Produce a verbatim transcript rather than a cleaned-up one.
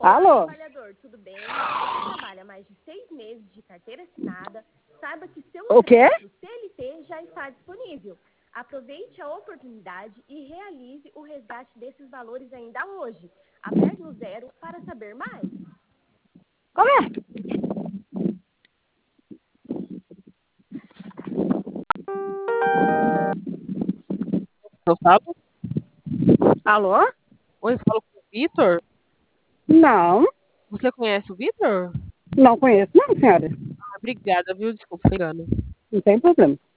Olá, Alô? trabalhador, tudo bem? Você trabalha mais de seis meses de carteira assinada, saiba que seu O quê? crédito C L T já está disponível. Aproveite a oportunidade e realize o resgate desses valores ainda hoje. Aperte no zero para saber mais. Como é? Não sabe? Alô? Oi, falo com o Vitor. Não, Você conhece o Vitor? não conheço não, senhora. Ah, obrigada, viu? Desculpa, engano. Não tem problema.